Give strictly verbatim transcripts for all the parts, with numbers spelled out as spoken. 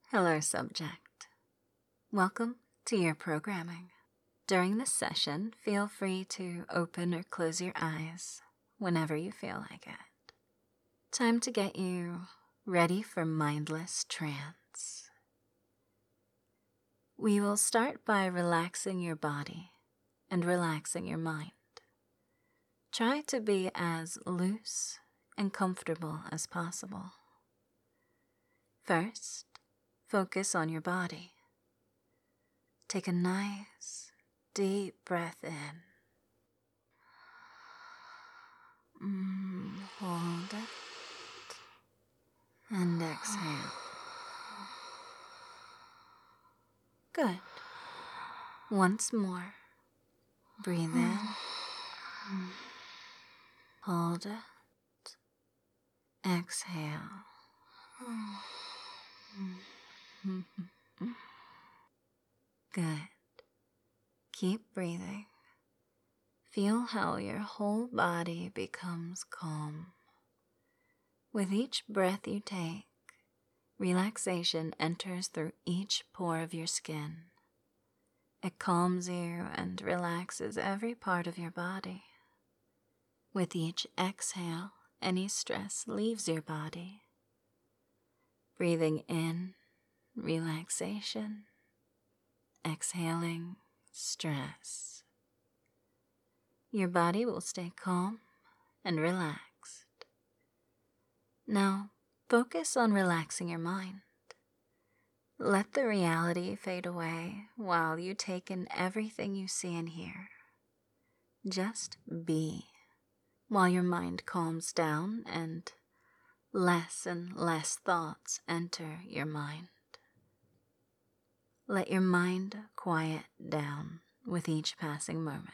Hello, subject. Welcome to your programming. During this session, feel free to open or close your eyes whenever you feel like it. Time to get you ready for mindless trance. We will start by relaxing your body and relaxing your mind. Try to be as loose and comfortable as possible. First, focus on your body. Take a nice, deep breath in. Mm, hold it. And exhale. Good. Once more. Breathe in. Hold it. Exhale. Good. Keep breathing. Feel how your whole body becomes calm. With each breath you take, relaxation enters through each pore of your skin. It calms you and relaxes every part of your body. With each exhale, any stress leaves your body. Breathing in, relaxation. Exhaling, stress. Your body will stay calm and relaxed. Now, focus on relaxing your mind. Let the reality fade away while you take in everything you see and hear. Just be, while your mind calms down and less and less thoughts enter your mind. Let your mind quiet down with each passing moment.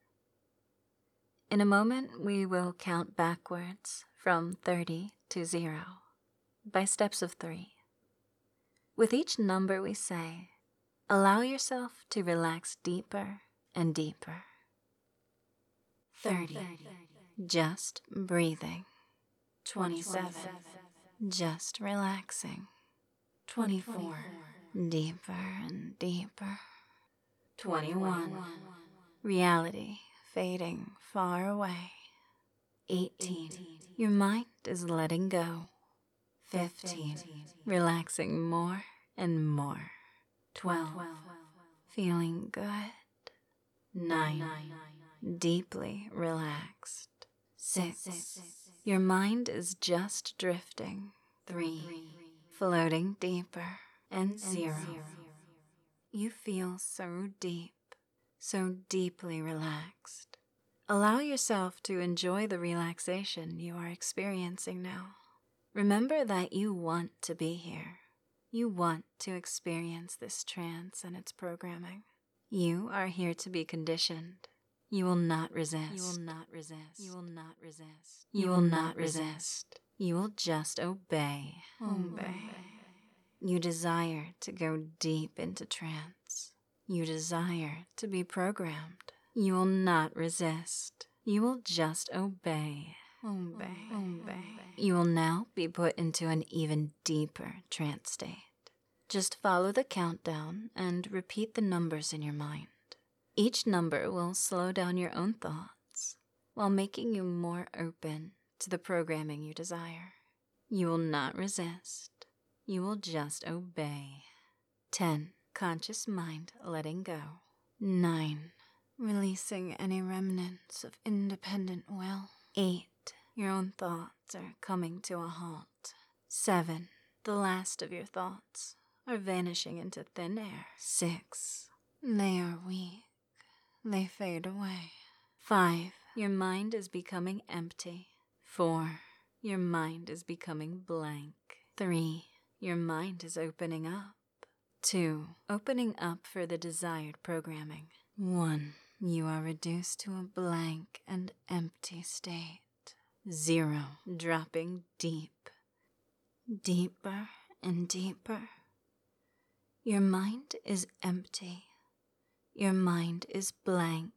In a moment, we will count backwards from thirty to zero by steps of three. With each number we say, allow yourself to relax deeper and deeper. thirty. Just breathing. twenty-seven. Just relaxing. twenty-four. Deeper and deeper. twenty-one. Reality fading far away. eighteen. Your mind is letting go. fifteen. Relaxing more and more. twelve. Feeling good. nine. Deeply relaxed. six. Your mind is just drifting. three. Floating deeper. And zero. You feel so deep, so deeply relaxed. Allow yourself to enjoy the relaxation you are experiencing now. Remember that you want to be here. You want to experience this trance and its programming. You are here to be conditioned. You will not resist. You will not resist. You will not resist. You will not resist. You will just obey. Obey. You desire to go deep into trance. You desire to be programmed. You will not resist. You will just obey. Obey. Obey. You will now be put into an even deeper trance state. Just follow the countdown and repeat the numbers in your mind. Each number will slow down your own thoughts while making you more open to the programming you desire. You will not resist. You will just obey. ten. Conscious mind letting go. nine. Releasing any remnants of independent will. eight. Your own thoughts are coming to a halt. seven. The last of your thoughts are vanishing into thin air. six. They are weak. They fade away. five. Your mind is becoming empty. four. Your mind is becoming blank. three. Your mind is opening up. two. Opening up for the desired programming. one. You are reduced to a blank and empty state. zero. Dropping deep. Deeper and deeper. Your mind is empty. Your mind is blank.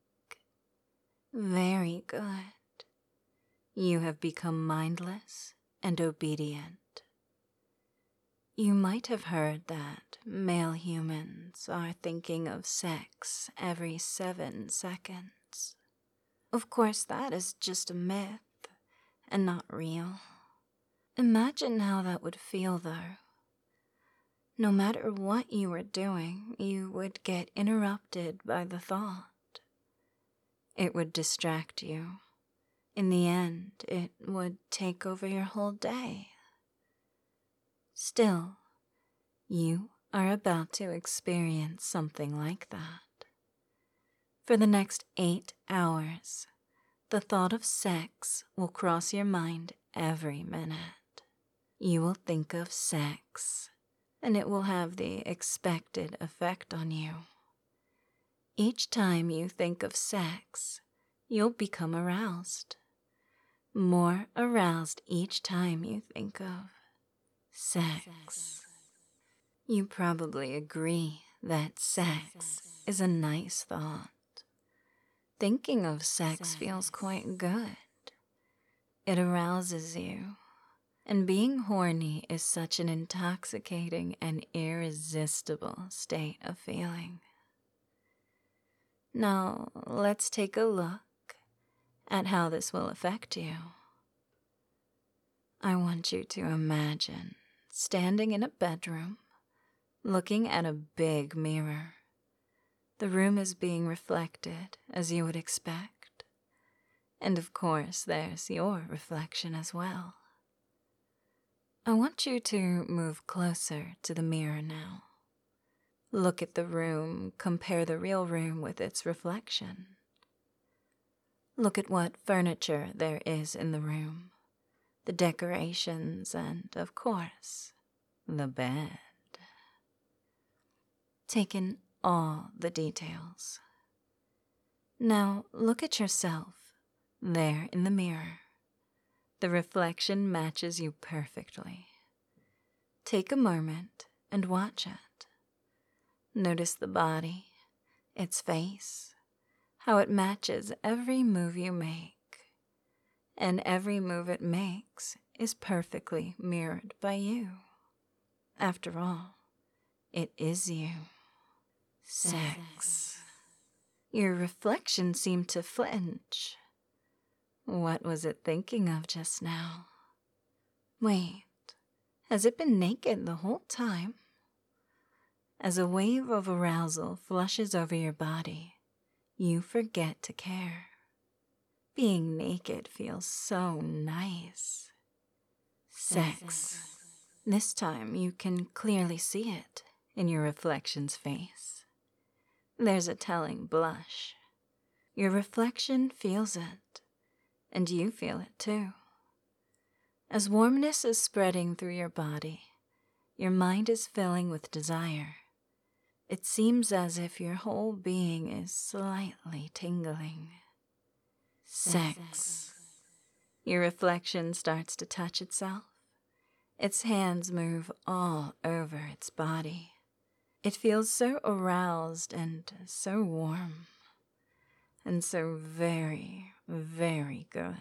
Very good. You have become mindless and obedient. You might have heard that male humans are thinking of sex every seven seconds. Of course, that is just a myth and not real. Imagine how that would feel, though. No matter what you were doing, you would get interrupted by the thought. It would distract you. In the end, it would take over your whole day. Still, you are about to experience something like that. For the next eight hours, the thought of sex will cross your mind every minute. You will think of sex, and it will have the expected effect on you. Each time you think of sex, you'll become aroused. More aroused each time you think of sex. You probably agree that sex is a nice thought. Thinking of sex feels quite good. It arouses you, and being horny is such an intoxicating and irresistible state of feeling. Now, let's take a look at how this will affect you. I want you to imagine standing in a bedroom, looking at a big mirror. The room is being reflected as you would expect. And of course, there's your reflection as well. I want you to move closer to the mirror now. Look at the room, compare the real room with its reflection. Look at what furniture there is in the room, the decorations, and, of course, the bed. Take in all the details. Now look at yourself, there in the mirror. The reflection matches you perfectly. Take a moment and watch it. Notice the body, its face, how it matches every move you make. And every move it makes is perfectly mirrored by you. After all, it is you. Sex. Your reflection seemed to flinch. What was it thinking of just now? Wait, has it been naked the whole time? As a wave of arousal flushes over your body, you forget to care. Being naked feels so nice. Sex. This time you can clearly see it in your reflection's face. There's a telling blush. Your reflection feels it, and you feel it too. As warmness is spreading through your body, your mind is filling with desire. It seems as if your whole being is slightly tingling. Sex. Your reflection starts to touch itself. Its hands move all over its body. It feels so aroused and so warm, and so very, very good.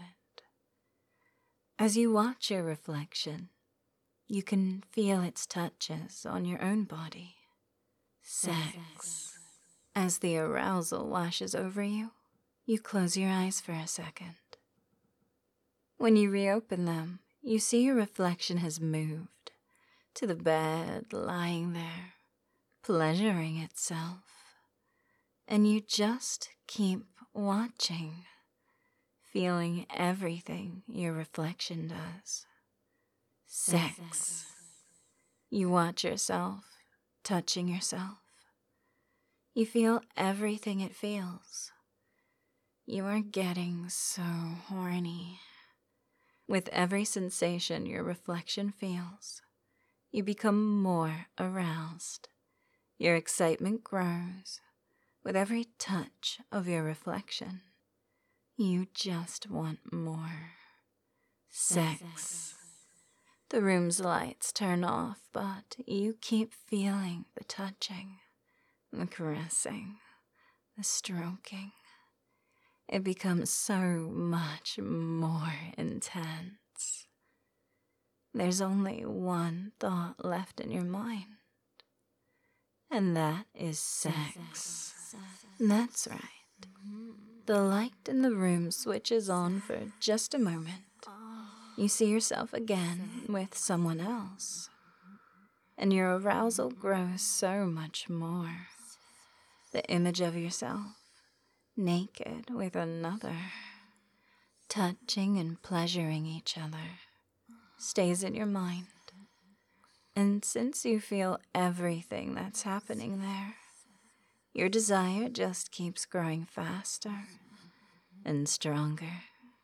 As you watch your reflection, you can feel its touches on your own body. Sex. As the arousal washes over you, you close your eyes for a second. When you reopen them, you see your reflection has moved to the bed lying there, pleasuring itself, and you just keep watching, feeling everything your reflection does. Sex. You watch yourself, touching yourself. You feel everything it feels. You are getting so horny. With every sensation your reflection feels, you become more aroused. Your excitement grows with every touch of your reflection. You just want more. Sex. The room's lights turn off, but you keep feeling the touching, the caressing, the stroking. It becomes so much more intense. there's only one thought left in your mind, and that is sex. That's right. The light in the room switches on for just a moment. You see yourself again with someone else, and your arousal grows so much more. The image of yourself, naked with another, touching and pleasuring each other, stays in your mind. And since you feel everything that's happening there, your desire just keeps growing faster and stronger.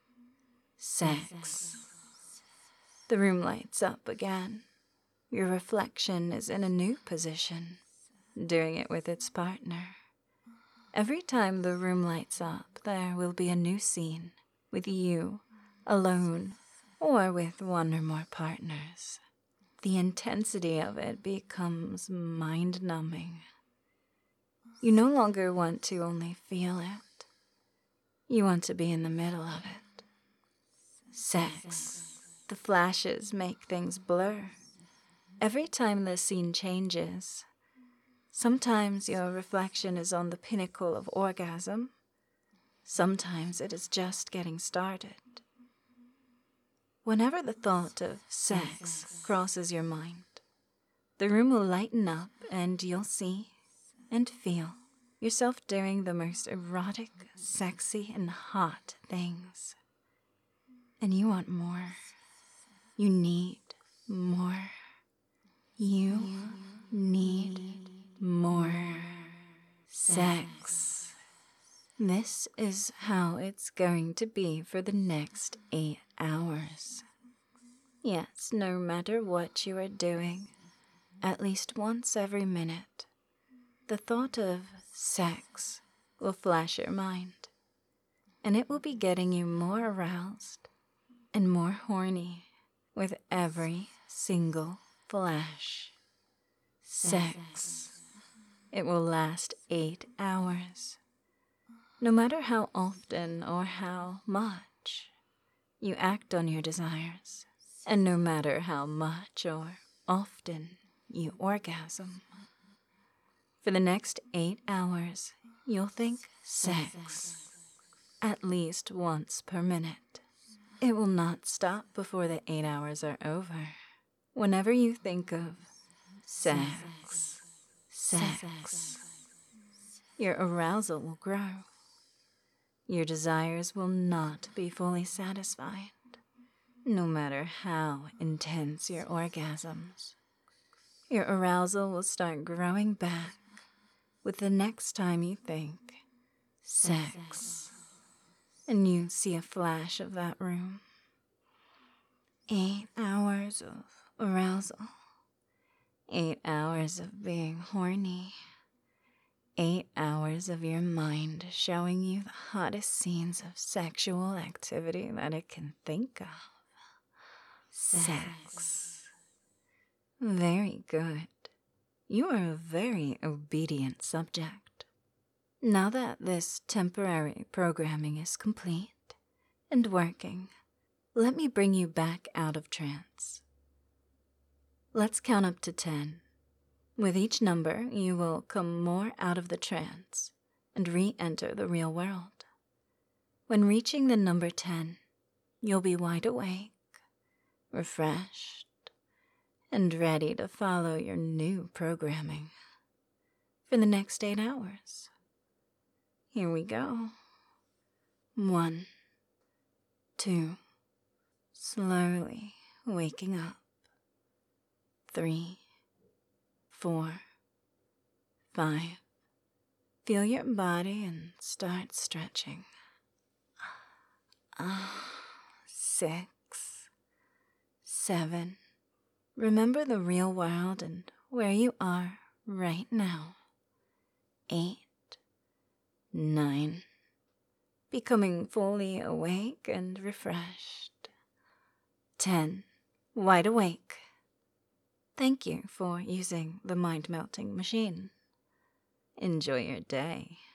Sex. The room lights up again. Your reflection is in a new position, doing it with its partner. Every time the room lights up, there will be a new scene, with you, alone, or with one or more partners. The intensity of it becomes mind-numbing. You no longer want to only feel it. You want to be in the middle of it. Sex. The flashes make things blur. Every time the scene changes, sometimes your reflection is on the pinnacle of orgasm. Sometimes it is just getting started. Whenever the thought of sex crosses your mind, the room will lighten up and you'll see and feel yourself doing the most erotic, sexy, and hot things. And you want more. You need more. You need more sex. This is how it's going to be for the next eight hours. Yes, no matter what you are doing, at least once every minute, the thought of sex will flash your mind, and it will be getting you more aroused and more horny with every single flash. Sex. It will last eight hours. No matter how often or how much you act on your desires, and no matter how much or often you orgasm, for the next eight hours, you'll think sex at least once per minute. It will not stop before the eight hours are over. Whenever you think of sex, sex, your arousal will grow. Your desires will not be fully satisfied, no matter how intense your orgasms. Your arousal will start growing back with the next time you think sex, and you see a flash of that room. Eight hours of arousal. Eight hours of being horny. Eight hours of your mind showing you the hottest scenes of sexual activity that it can think of. Sex. Very good. You are a very obedient subject. Now that this temporary programming is complete and working, let me bring you back out of trance. Let's count up to ten. With each number, you will come more out of the trance and re-enter the real world. When reaching the number ten, you'll be wide awake, refreshed, and ready to follow your new programming for the next eight hours. Here we go. One, two, slowly waking up. Three, four, five. Feel your body and start stretching. Ah, six, seven. Remember the real world and where you are right now. Eight, nine. Becoming fully awake and refreshed. Ten. Wide awake. Thank you for using the mind-melting machine. Enjoy your day.